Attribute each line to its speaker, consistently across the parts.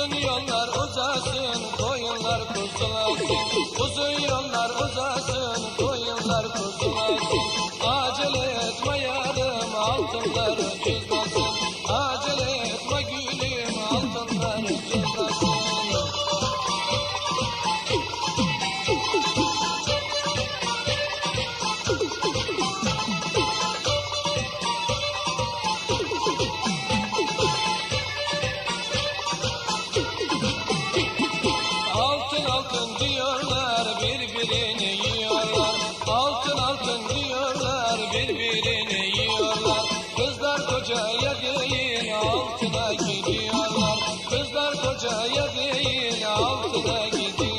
Speaker 1: Uzun yollar uzasın, koyunlar kurtulasın. Uzun yollar uzasın, koyunlar kurtulasın. Acele etme yarım, altınları cüzlasın. Acele etme gülüm, altınları cüzlasın. Altın altın diyorlar, birbirini yiyorlar. Altın altın diyorlar, birbirini yiyorlar. Kızlar kocaya değil, altına gidiyorlar. Kızlar kocaya değil, altına gidiyorlar.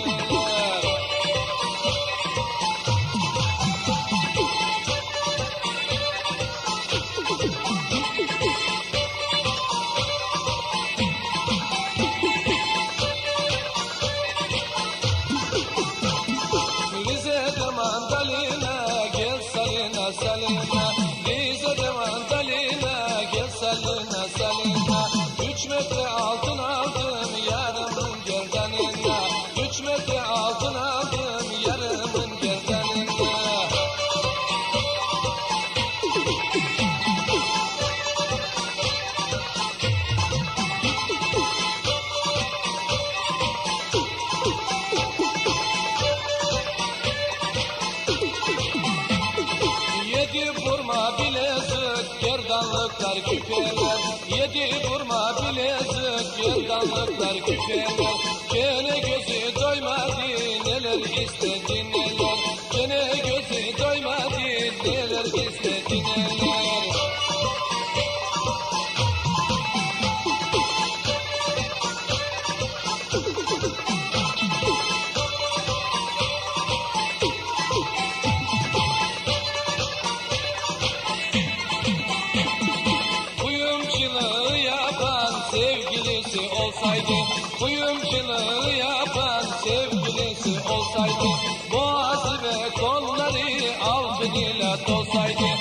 Speaker 1: Rize'de mandalina, gel salina salina. Rize'de mandalina, gel salina salina. 3 metre altın aldım yarımın gerdanına. 3 metre altın aldım yarımın gerdanına. Yedi vurma bilezik, gerdanlıklar küpeler. Yedi vurma bilezik, gerdanlıklar küpeler. Gene gözü doymadı, neler istedi neler. Gene gözü doymadı, neler istedi neler. Kuyumculuğu yapan sevgilisi olsaydı, kuyumculuğu yapan sevgilisi olsaydı, boğazı ve kolları altın ile dolsaydı,